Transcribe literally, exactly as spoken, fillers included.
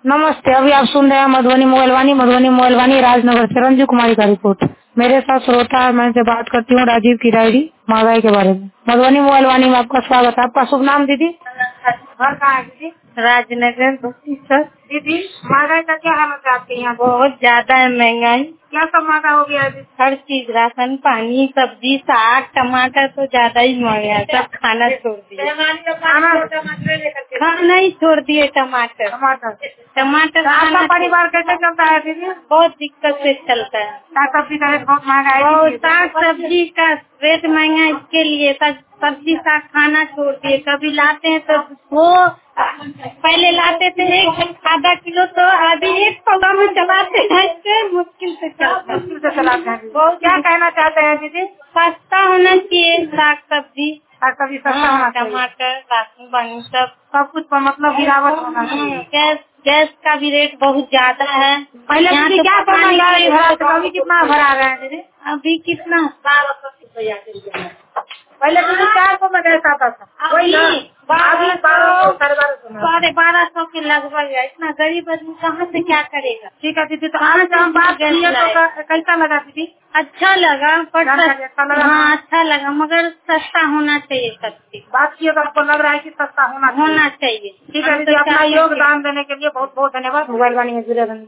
नमस्ते, अभी आप सुन रहे हैं मधुबनी मोबाइल वाणी। मधुबनी मोबाइल वाणी राजनगर से रंजू कुमारी का रिपोर्ट। मेरे साथ श्रोता है, मैं से बात करती हूँ राजीव की डायरी महंगाई के बारे में। मधुबनी मोबाइल वाणी में आपका स्वागत है। आपका शुभ नाम दीदी? घर कहाँ है दीदी? राजनगर सर। दीदी, महंगाई का क्या हालत है आपके यहाँ? बहुत ज्यादा है महंगाई। क्या सब महंगा हो गया है? हर चीज, राशन पानी सब्जी साग टमाटर तो ज्यादा ही महंगा है। सब खाना छोड़ दिए, खाना ही छोड़ दिए। टमाटर टमाटर टमाटर तो आपका खाना परिवार कैसे चलता है दीदी? बहुत दिक्कत से चलता है। साग सब्जी का रेट बहुत महंगा है और दीदी। साग सब्जी का रेट महंगा है, इसके लिए सब सब्जी साग खाना छोड़ दिए। कभी लाते हैं तो वो पहले लाते थे एक आधा किलो, तो अभी एक पौवा में चलाते हैं। इससे मुश्किल से चलता है। मुश्किल से चलाते हैं दीदी। बहुत क्या कहना चाहते हैं दीदी? सस्ता होना चाहिए साग सब्जी, साग सब्जी सस्ता हाँ, होना चाहिए। टमाटर राशन पानी सब सब कुछ पर मतलब गिरावट होना चाहिए। गैस गैस का भी रेट बहुत ज्यादा है। पहले यहाँ दीदी तो क्या पता करना नहीं गाड़ी क्या- भरा था, अभी कितना भरा रहे हैं दीदी? अभी कितना पहले दीदी चार सौ में गैस आता था, वही ना? अभी बारह सौ साढ़े बारह सौ में। साढ़े बारह सौ के लगभग है। इतना गरीब आदमी कहाँ से क्या करेगा। ठीक है दीदी, तो कहाँ आज से हम बात गैस किए तो लाएगा? क- कैसा लगा दीदी? अच्छा लगा पर जानकारी अच्छा लगा? हाँ अच्छा लगा, मगर सस्ता होना चाहिए सब चीज। बात किए तो आपको लग रहा है कि सस्ता होना चाहिए। होना चाहिए। ठीक है हम दीदी, तो अपना चाहते हैं कि- योगदान देने के लिए बहुत बहुत धन्यवाद। मोबाइल वाणी में जुड़े रहने